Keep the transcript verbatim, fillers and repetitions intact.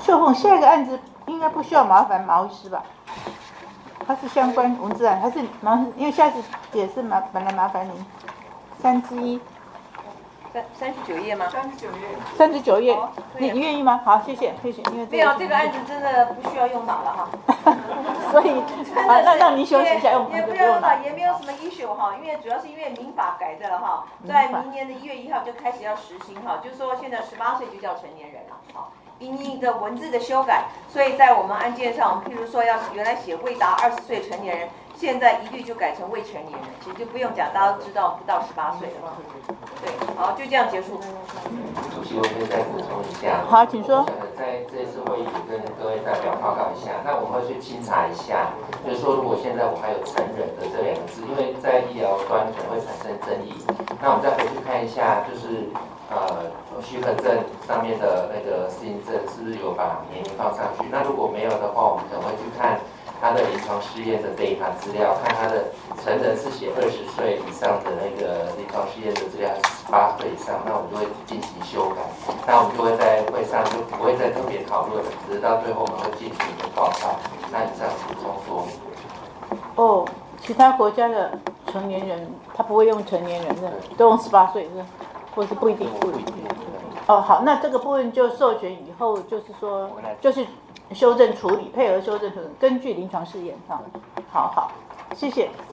秀凤，下一个案子应该不需要麻烦毛医师吧？它是相关文字案，还是麻？因为下次也是麻，本来麻烦您。三之一。 三三十九页吗？ 三十九页。 三十九页， 哦你你愿意吗？好，谢谢，谢谢。因为没有这个案子真的不需要用脑了哈。 所以啊，那让您休息一下，用也不要用脑，也没有什么 issue 哈，因为主要是因为民法改的了哈，在明年的一月一号就开始要实行哈，就是说现在十八岁就叫成年人了哈。因应的文字的修改，所以在我们案件上，我们譬如说要原来写未达二十岁成年人，现在一律就改成未成年人，其实就不用讲，大家都知道不到十八岁了。对，好，就这样结束。 主席，我可以再补充一下。 好，请说。 在这次会议跟各位代表报告一下，那我们会去清查一下，就是说如果现在我还有成人的这两个字，因为在医疗端可能会产生争议，那我们再回去看一下，就是呃许可证上面的那个适应症是不是有把年龄放上去？那如果没有的话，我们可能会去看他的临床试验的 data 资料，看他的成人是写二十岁以上的那个临床试验的资料，十八岁以上，那我们就会进行修改。那我们就会在会上就不会再特别讨论，只是到最后我们会进行一个报告。那以上补充说明。 哦，其他国家的成年人他不会用成年人的，都用十八岁是，或是不一定。 不一定。 哦，好，那这个部分就授权以后，就是说，就是修正处理，配合修正处理，根据临床试验哈。好好，谢谢。